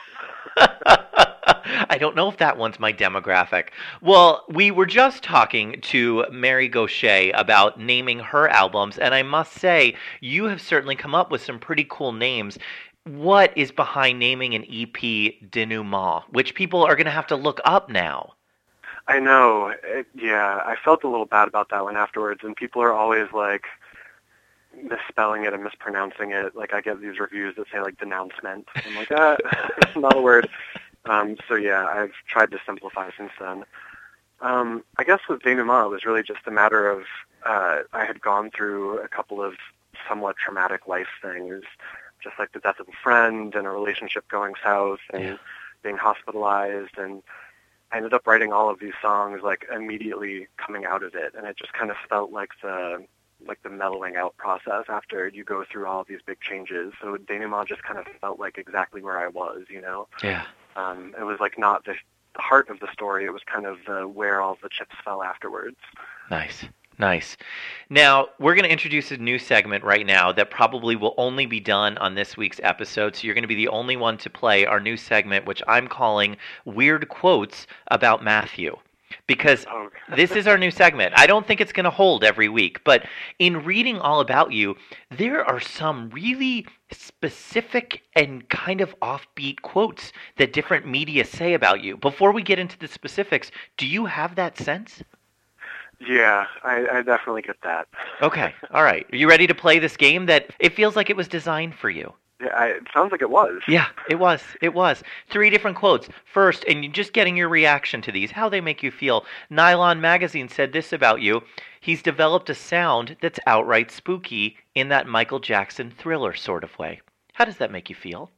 I don't know if that one's my demographic. Well, we were just talking to Mary Gauthier about naming her albums, and I must say, you have certainly come up with some pretty cool names. What is behind naming an E P Denouement, which people are going to have to look up now? I know. It, yeah, I felt a little bad about that one afterwards, and people are always like misspelling it and mispronouncing it. Like I get these reviews that say like denouncement. I'm like, ah, it's not a word. Um, so yeah, I've tried to simplify since then. Um, I guess with denouement, it was really just a matter of uh, I had gone through a couple of somewhat traumatic life things, just like the death of a friend and a relationship going south and yeah. being hospitalized, and I ended up writing all of these songs like immediately coming out of it, and it just kind of felt like the like the mellowing out process after you go through all of these big changes. So denouement just kind of felt like exactly where I was, you know? Yeah. Um, it was like not the, the heart of the story. It was kind of uh, where all the chips fell afterwards. Nice. Nice. Now, we're going to introduce a new segment right now that probably will only be done on this week's episode, so you're going to be the only one to play our new segment, which I'm calling Weird Quotes About Matthew. Because oh. this is our new segment. I don't think it's going to hold every week, but in reading all about you, there are some really specific and kind of offbeat quotes that different media say about you. Before we get into the specifics, do you have that sense? Yeah, I, I definitely get that. Okay, all right. Are you ready to play this game that it feels like it was designed for you? Yeah, I, it sounds like it was. Yeah, it was. It was. Three different quotes. First, and you're just getting your reaction to these, how they make you feel. Nylon Magazine said this about you. He's developed a sound that's outright spooky in that Michael Jackson Thriller sort of way. How does that make you feel?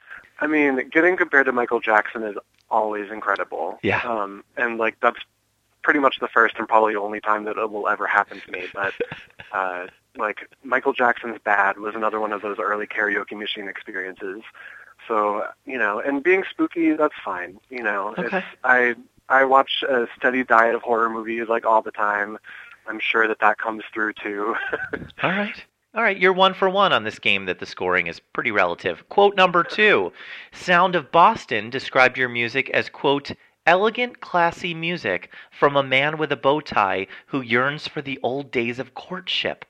I mean, getting compared to Michael Jackson is always incredible. Yeah. Um, and, like, that's pretty much the first and probably only time that it will ever happen to me. But, uh, like, Michael Jackson's Bad was another one of those early karaoke machine experiences. So, you know, and being spooky, that's fine. You know, okay. it's, I I watch a steady diet of horror movies, like, all the time. I'm sure that that comes through, too. All right. All right, you're one for one on this game that the scoring is pretty relative. Quote number two. Sound of Boston described your music as, quote, elegant, classy music from a man with a bow tie who yearns for the old days of courtship.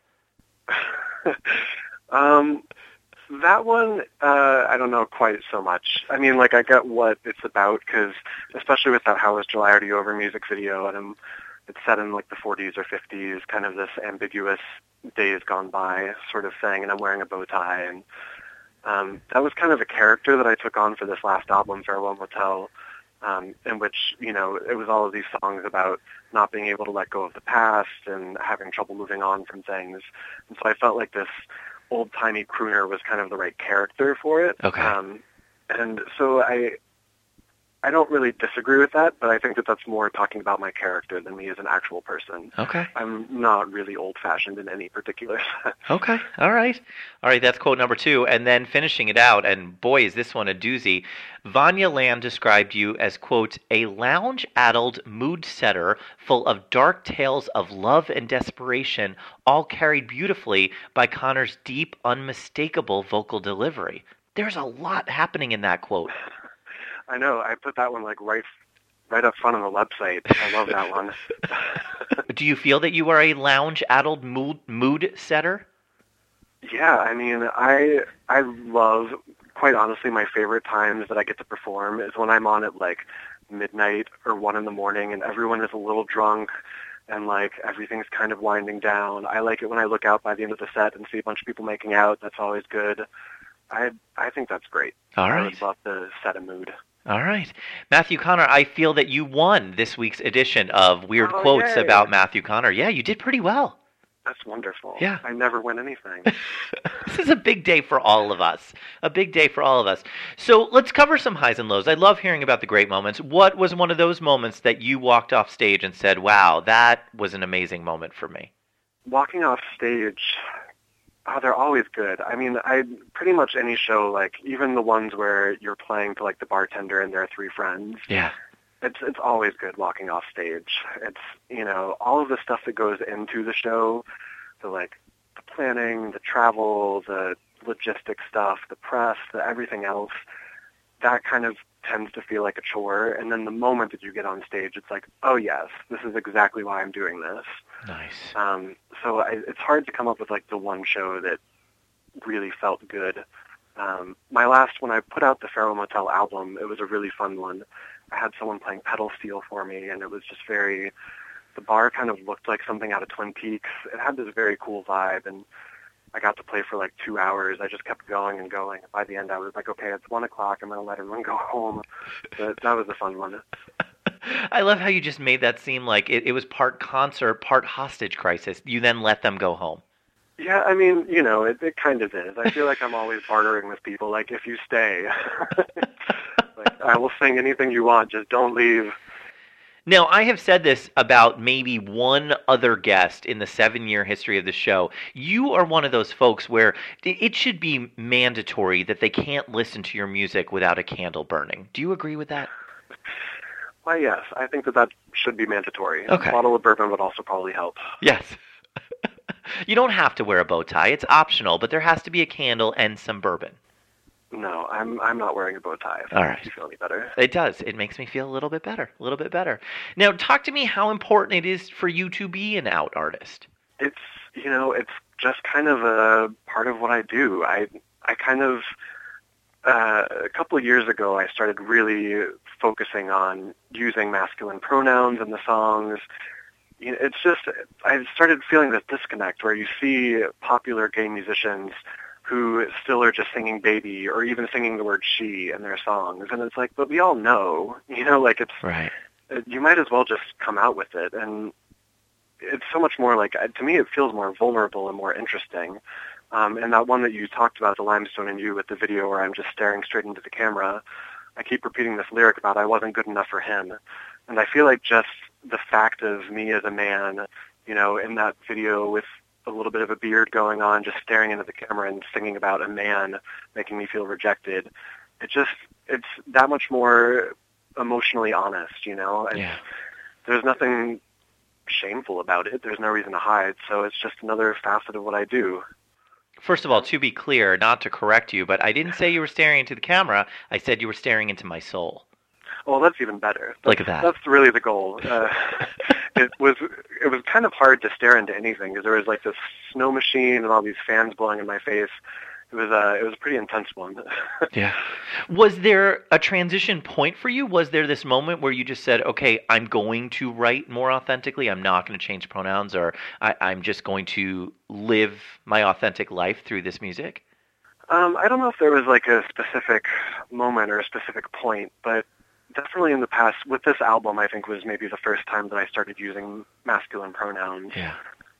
um, that one, uh, I don't know quite so much. I mean, like, I get what it's about, because especially with that How Was July Already Over music video, and I'm, it's set in, like, the forties or fifties, kind of this ambiguous days gone by sort of thing, and I'm wearing a bow tie, and um, that was kind of a character that I took on for this last album, Farewell Motel, um, in which, you know, it was all of these songs about not being able to let go of the past and having trouble moving on from things. And so I felt like this old-timey crooner was kind of the right character for it. Okay. Um, and so I I don't really disagree with that, but I think that that's more talking about my character than me as an actual person. Okay. I'm not really old-fashioned in any particular sense. Okay. All right. All right, that's quote number two. And then finishing it out, and boy, is this one a doozy. Vanya Lamb described you as, quote, a lounge-addled mood setter full of dark tales of love and desperation, all carried beautifully by Connor's deep, unmistakable vocal delivery. There's a lot happening in that quote. I know. I put that one like right, right up front on the website. I love that one. Do you feel that you are a lounge-addled mood mood setter? Yeah, I mean, I I love, quite honestly, my favorite times that I get to perform is when I'm on at like midnight or one in the morning, and everyone is a little drunk, and like everything's kind of winding down. I like it when I look out by the end of the set and see a bunch of people making out. That's always good. I I think that's great. All I right. would love to set a mood. All right. Matthew Connor, I feel that you won this week's edition of Weird Oh, Quotes yay. about Matthew Connor. Yeah, you did pretty well. That's wonderful. Yeah. I never win anything. This is a big day for all of us. A big day for all of us. So let's cover some highs and lows. I love hearing about the great moments. What was one of those moments that you walked off stage and said, wow, that was an amazing moment for me? Walking off stage, oh, they're always good. I mean, I pretty much any show, like even the ones where you're playing to like the bartender and their three friends. Yeah. It's it's always good walking off stage. It's, you know, all of the stuff that goes into the show, the like the planning, the travel, the logistic stuff, the press, the everything else, that kind of tends to feel like a chore. And then the moment that you get on stage, it's like, oh yes, this is exactly why I'm doing this. Nice. Um, so I, it's hard to come up with like the one show that really felt good. Um, my last, when I put out the Faro Motel album, it was a really fun one. I had someone playing pedal steel for me, and it was just very, the bar kind of looked like something out of Twin Peaks. It had this very cool vibe, and I got to play for like two hours. I just kept going and going. By the end, I was like, okay, it's one o'clock. I'm going to let everyone go home. But that was a fun one. I love how you just made that seem like it, it was part concert, part hostage crisis. You then let them go home. Yeah, I mean, you know, it, it kind of is. I feel like I'm always bartering with people, like, if you stay, like, I will sing anything you want, just don't leave. Now, I have said this about maybe one other guest in the seven-year history of the show. You are one of those folks where it should be mandatory that they can't listen to your music without a candle burning. Do you agree with that? Why, yes, I think that that should be mandatory. Okay. A bottle of bourbon would also probably help. Yes. You don't have to wear a bow tie. It's optional, but there has to be a candle and some bourbon. No, I'm I'm not wearing a bow tie. If All that right. makes you feel any better. It does. It makes me feel a little bit better. A little bit better. Now, talk to me how important it is for you to be an out artist. It's, you know, it's just kind of a part of what I do. I I kind of, uh, a couple of years ago, I started really focusing on using masculine pronouns in the songs. You know, it's just, I started feeling this disconnect where you see popular gay musicians who still are just singing baby or even singing the word she in their songs. And it's like, but we all know, you know, like it's, Right. you might as well just come out with it. And it's so much more like, to me, it feels more vulnerable and more interesting. Um, and that one that you talked about, the Limestone and You, with the video where I'm just staring straight into the camera, I keep repeating this lyric about I wasn't good enough for him. And I feel like just the fact of me as a man, you know, in that video with a little bit of a beard going on, just staring into the camera and singing about a man making me feel rejected, it just, it's that much more emotionally honest, you know? It's, Yeah. There's nothing shameful about it. There's no reason to hide. So it's just another facet of what I do. First of all, to be clear, not to correct you, but I didn't say you were staring into the camera. I said you were staring into my soul. Well, that's even better. That's, Look at that. That's really the goal. Uh, it was it was kind of hard to stare into anything because there was like this snow machine and all these fans blowing in my face. It was uh, it was a pretty intense one. Yeah. Was there a transition point for you? Was there this moment where you just said, okay, I'm going to write more authentically. I'm not going to change pronouns, or I, I'm just going to live my authentic life through this music? Um, I don't know if there was like a specific moment or a specific point, but definitely in the past, with this album, I think was maybe the first time that I started using masculine pronouns. Yeah.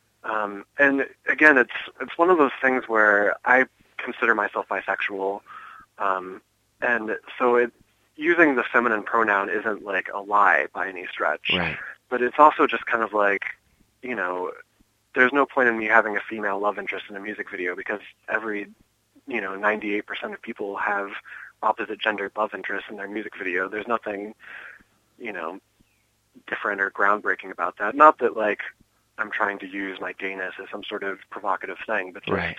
Um, and again, it's it's one of those things where I consider myself bisexual, um, and so it, using the feminine pronoun isn't like a lie by any stretch. Right. But it's also just kind of like, you know, there's no point in me having a female love interest in a music video because every, you know, ninety-eight percent of people have opposite gendered love interests in their music video. There's nothing, you know, different or groundbreaking about that. Not that like I'm trying to use my gayness as some sort of provocative thing, but just, Right.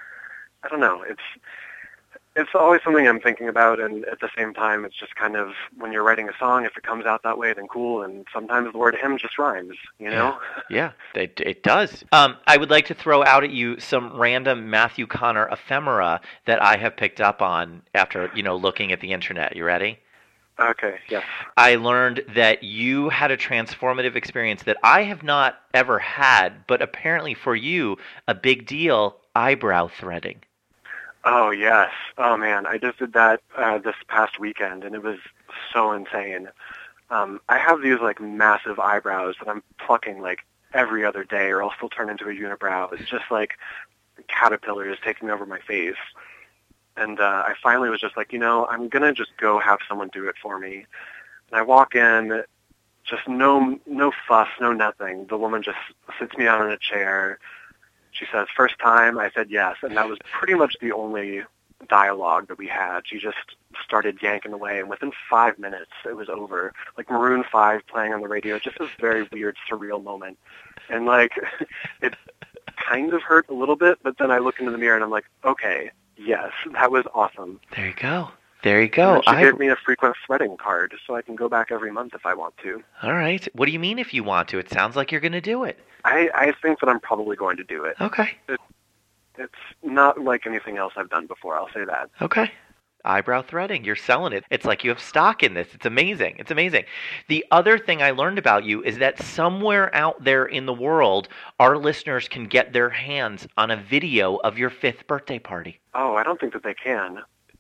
I don't know. It's it's always something I'm thinking about, and at the same time, it's just kind of when you're writing a song, if it comes out that way, then cool. And sometimes the word him just rhymes, you know? Yeah, it, it does. Um, I would like to throw out at you some random Matthew Connor ephemera that I have picked up on after, you know, looking at the internet. You ready? Okay, yes. I learned that you had a transformative experience that I have not ever had, but apparently for you, a big deal, eyebrow threading. Oh, yes. Oh, man. I just did that uh, this past weekend, and it was so insane. Um, I have these, like, massive eyebrows that I'm plucking, like, every other day, or else they'll turn into a unibrow. It's just, like, caterpillars taking over my face. And uh, I finally was just like, you know, I'm going to just go have someone do it for me. And I walk in, just no no fuss, no nothing. The woman just sits me down in a chair. She says, first time? I said yes. And that was pretty much the only dialogue that we had. She just started yanking away, and within five minutes, it was over. Like Maroon five playing on the radio, just this very weird, surreal moment. And, like, it kind of hurt a little bit, but then I look into the mirror, and I'm like, okay, yes, that was awesome. There you go. There you go. And she I... gave me a frequent threading card, so I can go back every month if I want to. All right. What do you mean if you want to? It sounds like you're going to do it. I, I think that I'm probably going to do it. Okay. It, it's not like anything else I've done before, I'll say that. Okay. Eyebrow threading. You're selling it. It's like you have stock in this. It's amazing. It's amazing. The other thing I learned about you is that somewhere out there in the world, our listeners can get their hands on a video of your fifth birthday party. Oh, I don't think that they can.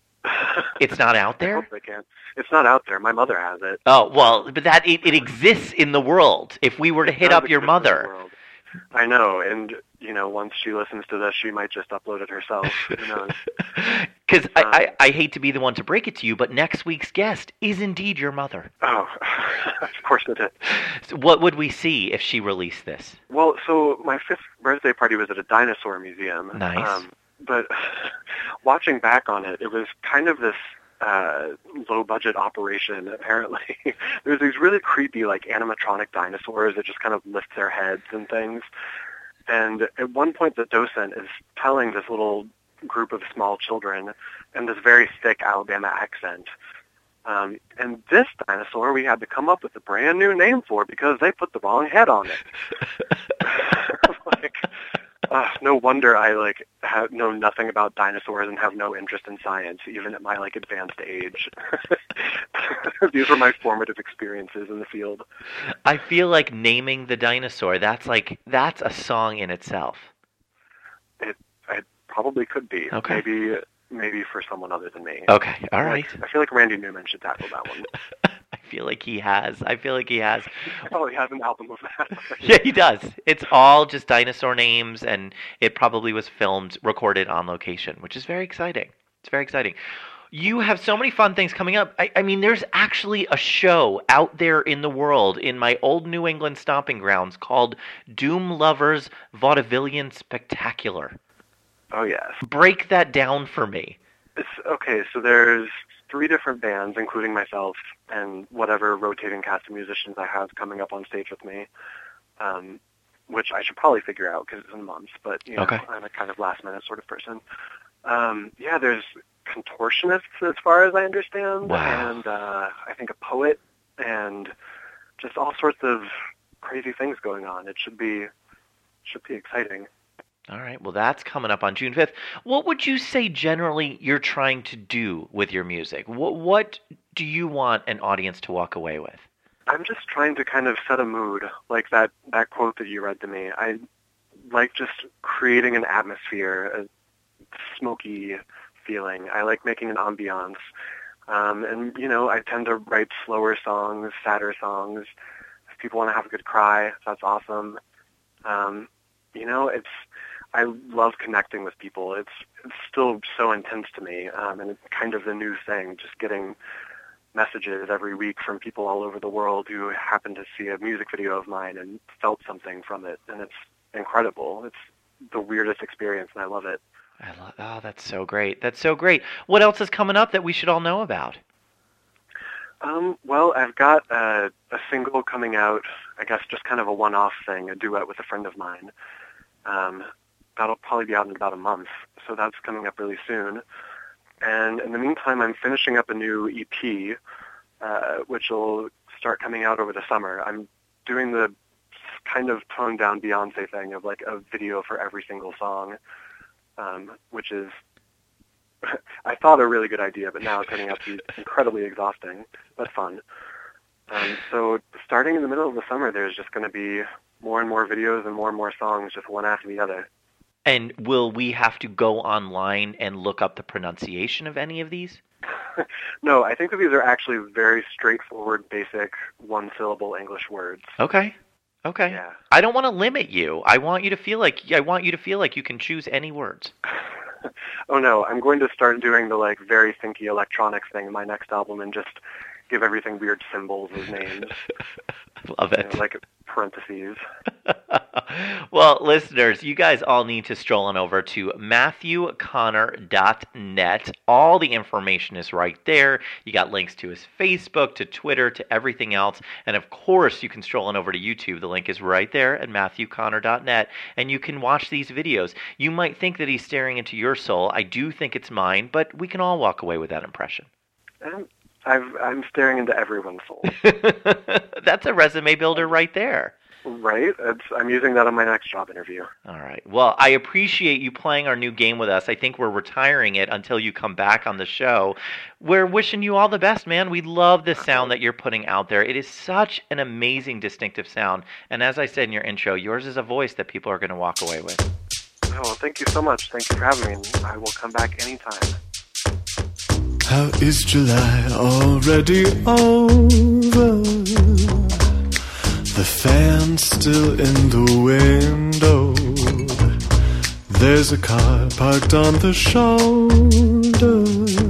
It's not out there? I hope they can. It's not out there. My mother has it. Oh, well, but that it, it exists in the world. If we were to It hit does up your exist in the mother. world. I know, and, you know, once she listens to this, she might just upload it herself. Who knows? Because Um, I, I, I hate to be the one to break it to you, but next week's guest is indeed your mother. Oh, of course it is. So what would we see if she released this? Well, so my fifth birthday party was at a dinosaur museum. Nice. Um, but watching back on it, it was kind of this uh, low-budget operation, apparently. There's these really creepy, like, animatronic dinosaurs that just kind of lift their heads and things. And at one point, the docent is telling this little group of small children in this very thick Alabama accent. Um, and this dinosaur we had to come up with a brand new name for because they put the wrong head on it. like, uh, no wonder I like have, know nothing about dinosaurs and have no interest in science, even at my like advanced age. These were my formative experiences in the field. I feel like naming the dinosaur, that's like, that's a song in itself. It, it probably could be. Okay. Maybe maybe for someone other than me. Okay, all right. Like, I feel like Randy Newman should tackle that one. I feel like he has. I feel like he has. He probably has an album of that. Yeah, he does. It's all just dinosaur names, and it probably was filmed, recorded on location, which is very exciting. It's very exciting. You have so many fun things coming up. I, I mean, there's actually a show out there in the world in my old New England stomping grounds called Doom Lovers Vaudevillian Spectacular. Oh, yes. Break that down for me. It's, okay, so there's three different bands, including myself and whatever rotating cast of musicians I have coming up on stage with me, um, which I should probably figure out because it's in months, but you know, Okay. I'm a kind of last-minute sort of person. Um, yeah, there's contortionists as far as I understand, Wow. and uh, I think a poet, and just all sorts of crazy things going on. It should be should be exciting. All right, well, that's coming up on June fifth. What would you say generally you're trying to do with your music? What, what do you want an audience to walk away with? I'm just trying to kind of set a mood, like that, that quote that you read to me. I like just creating an atmosphere, a smoky feeling. I like making an ambiance. Um, and, you know, I tend to write slower songs, sadder songs. If people want to have a good cry, that's awesome. Um, you know, it's... I love connecting with people. It's it's still so intense to me, um, and it's kind of the new thing, just getting messages every week from people all over the world who happen to see a music video of mine and felt something from it, and it's incredible. It's the weirdest experience, and I love it. I love. Oh, that's so great. That's so great. What else is coming up that we should all know about? Um, well, I've got a, a single coming out, I guess just kind of a one-off thing, a duet with a friend of mine. Um, that'll probably be out in about a month, so that's coming up really soon. And in the meantime, I'm finishing up a new E P, uh, which will start coming out over the summer. I'm doing the kind of toned-down Beyonce thing of like a video for every single song, um, which is, I thought a really good idea, but now it's turning out to be incredibly exhausting, but fun. Um, so starting in the middle of the summer, there's just going to be more and more videos and more and more songs, just one after the other. And will we have to go online and look up the pronunciation of any of these? No, I think that these are actually very straightforward, basic, one-syllable English words. Okay. Okay. Yeah. I don't want to limit you. I want you to feel like I want you to feel like you can choose any words. Oh no, I'm going to start doing the like very thinky electronics thing in my next album and just give everything weird symbols as names. Love it. You know, like parentheses. Well, listeners, you guys all need to stroll on over to matthew connor dot net. All the information is right there. You got links to his Facebook, to Twitter, to everything else. And of course, you can stroll on over to YouTube. The link is right there at matthew connor dot net. And you can watch these videos. You might think that he's staring into your soul. I do think it's mine, but we can all walk away with that impression. Um, I've, I'm staring into everyone's soul. That's a resume builder right there. Right? It's, I'm using that on my next job interview. All right. Well, I appreciate you playing our new game with us. I think we're retiring it until you come back on the show. We're wishing you all the best, man. We love the sound that you're putting out there. It is such an amazing, distinctive sound. And as I said in your intro, yours is a voice that people are going to walk away with. Oh, well, thank you so much. Thank you for having me. I will come back anytime. How is July already over? The fan's still in the window. There's a car parked on the shoulder.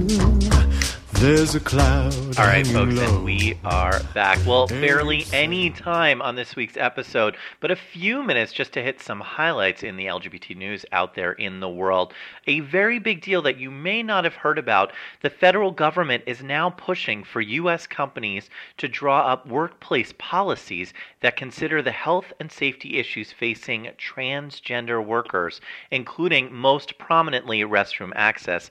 There's a cloud. All right, folks, low. and we are back. Well, barely any time on this week's episode, but a few minutes just to hit some highlights in the L G B T news out there in the world. A very big deal that you may not have heard about. The federal government is now pushing for U S companies to draw up workplace policies that consider the health and safety issues facing transgender workers, including most prominently restroom access.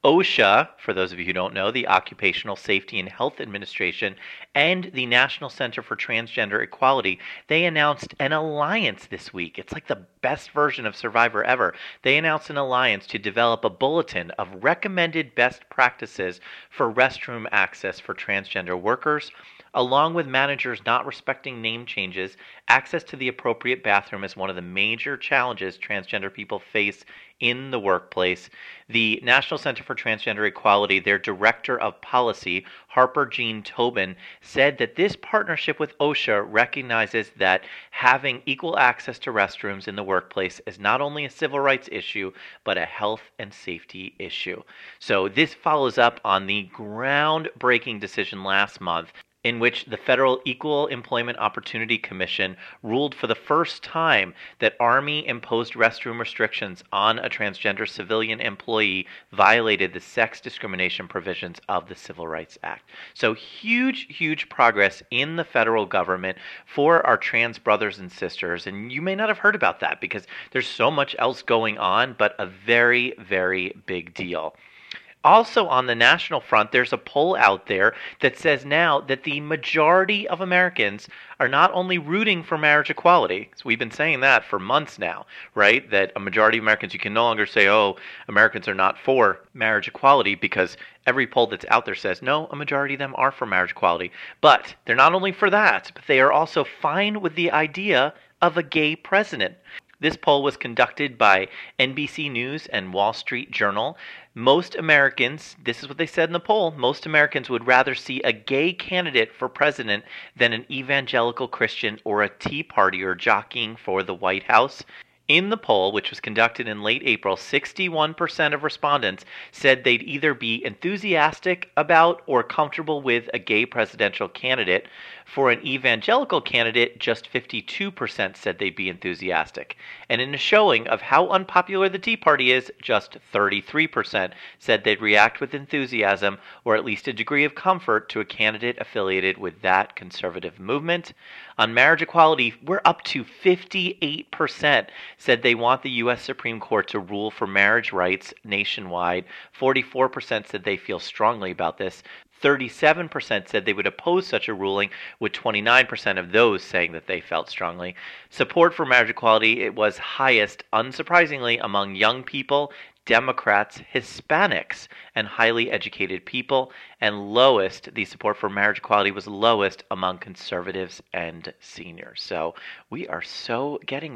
OSHA, for those of you who don't know, the Occupational Safety and Health Administration, and the National Center for Transgender Equality, they announced an alliance this week. It's like the best version of Survivor ever. They announced an alliance to develop a bulletin of recommended best practices for restroom access for transgender workers. Along with managers not respecting name changes, access to the appropriate bathroom is one of the major challenges transgender people face in the workplace. The National Center for Transgender Equality, their Director of Policy, Harper Jean Tobin, said that this partnership with OSHA recognizes that having equal access to restrooms in the workplace is not only a civil rights issue, but a health and safety issue. So this follows up on the groundbreaking decision last month in which the Federal Equal Employment Opportunity Commission ruled for the first time that Army-imposed restroom restrictions on a transgender civilian employee violated the sex discrimination provisions of the Civil Rights Act. So huge, huge progress in the federal government for our trans brothers and sisters. And you may not have heard about that because there's so much else going on, but a very, very big deal. Also on the national front, there's a poll out there that says now that the majority of Americans are not only rooting for marriage equality. So we've been saying that for months now, right? That a majority of Americans, you can no longer say, oh, Americans are not for marriage equality, because every poll that's out there says, no, a majority of them are for marriage equality. But they're not only for that, but they are also fine with the idea of a gay president. This poll was conducted by N B C News and Wall Street Journal. Most Americans, this is what they said in the poll, most Americans would rather see a gay candidate for president than an evangelical Christian or a Tea Partier jockeying for the White House. In the poll, which was conducted in late April, sixty-one percent of respondents said they'd either be enthusiastic about or comfortable with a gay presidential candidate. For an evangelical candidate, just fifty-two percent said they'd be enthusiastic. And in a showing of how unpopular the Tea Party is, just thirty-three percent said they'd react with enthusiasm or at least a degree of comfort to a candidate affiliated with that conservative movement. On marriage equality, we're up to fifty-eight percent said they want the U S Supreme Court to rule for marriage rights nationwide. forty-four percent said they feel strongly about this. thirty-seven percent said they would oppose such a ruling, with twenty-nine percent of those saying that they felt strongly. Support for marriage equality, it was highest, unsurprisingly, among young people, Democrats, Hispanics, and highly educated people, and lowest, the support for marriage equality was lowest among conservatives and seniors. So we are so getting there.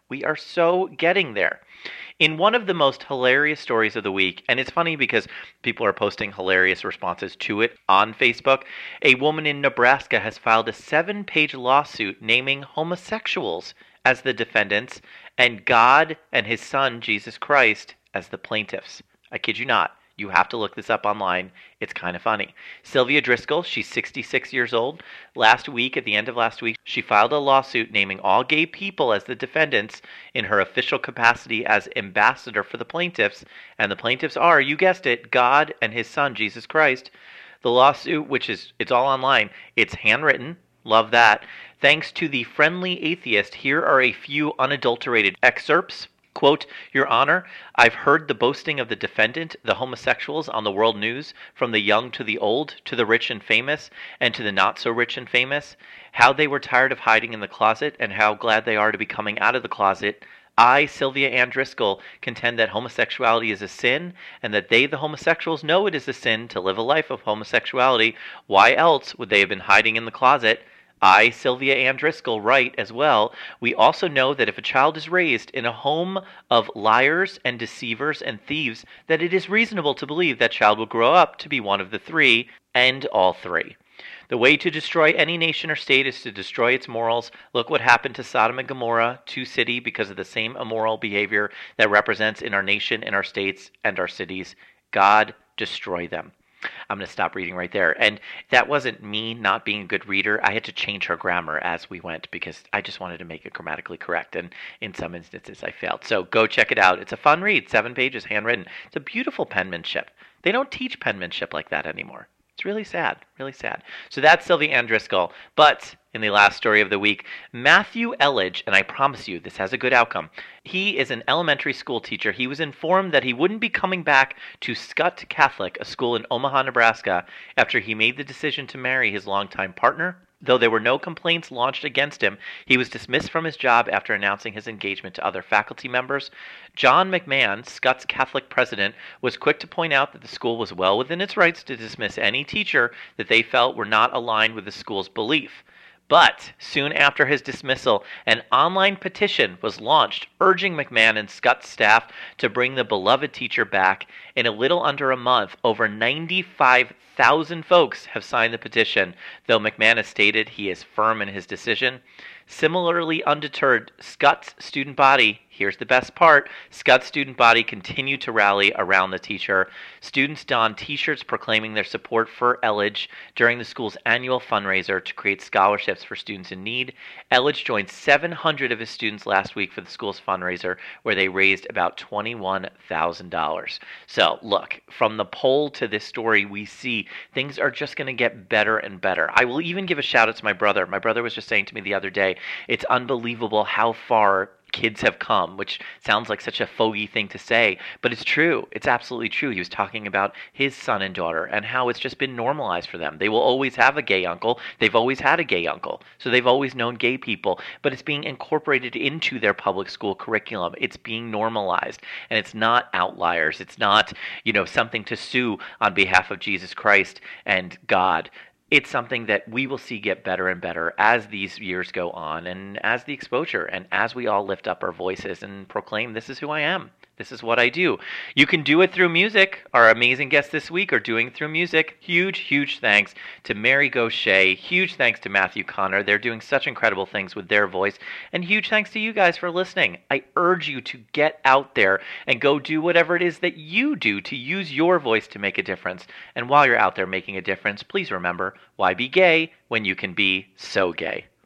We are so getting there. In one of the most hilarious stories of the week, and it's funny because people are posting hilarious responses to it on Facebook, a woman in Nebraska has filed a seven-page lawsuit naming homosexuals as the defendants and God and his son, Jesus Christ, as the plaintiffs. I kid you not. You have to look this up online. It's kind of funny. Sylvia Driscoll, she's sixty-six years old. Last week, at the end of last week, she filed a lawsuit naming all gay people as the defendants in her official capacity as ambassador for the plaintiffs. And the plaintiffs are, you guessed it, God and his son, Jesus Christ. The lawsuit, which is, it's all online. It's handwritten. Love that. Thanks to the Friendly Atheist, here are a few unadulterated excerpts. Quote, Your Honor, I've heard the boasting of the defendant, the homosexuals, on the world news, from the young to the old, to the rich and famous, and to the not-so-rich and famous, how they were tired of hiding in the closet, and how glad they are to be coming out of the closet. I, Sylvia Ann Driscoll, contend that homosexuality is a sin, and that they, the homosexuals, know it is a sin to live a life of homosexuality. Why else would they have been hiding in the closet? I, Sylvia Ann Driscoll, write as well, we also know that if a child is raised in a home of liars and deceivers and thieves, that it is reasonable to believe that child will grow up to be one of the three, and all three. The way to destroy any nation or state is to destroy its morals. Look what happened to Sodom and Gomorrah, two cities, because of the same immoral behavior that represents in our nation, in our states, and our cities. God, destroy them. I'm going to stop reading right there. And that wasn't me not being a good reader. I had to change her grammar as we went because I just wanted to make it grammatically correct. And in some instances, I failed. So go check it out. It's a fun read. Seven pages, handwritten. It's a beautiful penmanship. They don't teach penmanship like that anymore. It's really sad, really sad. So that's Sylvia Ann Driscoll. But in the last story of the week, Matthew Elledge, and I promise you this has a good outcome. He is an elementary school teacher. He was informed that he wouldn't be coming back to Scott Catholic, a school in Omaha, Nebraska, after he made the decision to marry his longtime partner. Though there were no complaints launched against him, he was dismissed from his job after announcing his engagement to other faculty members. John McMahon, Scott's Catholic president, was quick to point out that the school was well within its rights to dismiss any teacher that they felt were not aligned with the school's belief. But soon after his dismissal, an online petition was launched urging McMahon and Scott's staff to bring the beloved teacher back. In a little under a month, over ninety-five thousand folks have signed the petition, though McMahon has stated he is firm in his decision. Similarly undeterred, Scott's student body, here's the best part, Scott's student body continued to rally around the teacher. Students donned t-shirts proclaiming their support for Elledge during the school's annual fundraiser to create scholarships for students in need. Elledge joined seven hundred of his students last week for the school's fundraiser, where they raised about twenty-one thousand dollars. So, look, from the poll to this story, we see things are just going to get better and better. I will even give a shout out to my brother. My brother was just saying to me the other day, it's unbelievable how far kids have come, which sounds like such a fogey thing to say, but it's true. It's absolutely true. He was talking about his son and daughter and how it's just been normalized for them. They will always have a gay uncle. They've always had a gay uncle. So they've always known gay people, but it's being incorporated into their public school curriculum. It's being normalized, and it's not outliers. It's not, you know, something to sue on behalf of Jesus Christ and God. It's something that we will see get better and better as these years go on and as the exposure and as we all lift up our voices and proclaim, this is who I am. This is what I do. You can do it through music. Our amazing guests this week are doing it through music. Huge, huge thanks to Mary Gaucher. Huge thanks to Matthew Connor. They're doing such incredible things with their voice. And huge thanks to you guys for listening. I urge you to get out there and go do whatever it is that you do to use your voice to make a difference. And while you're out there making a difference, please remember, why be gay when you can be so gay?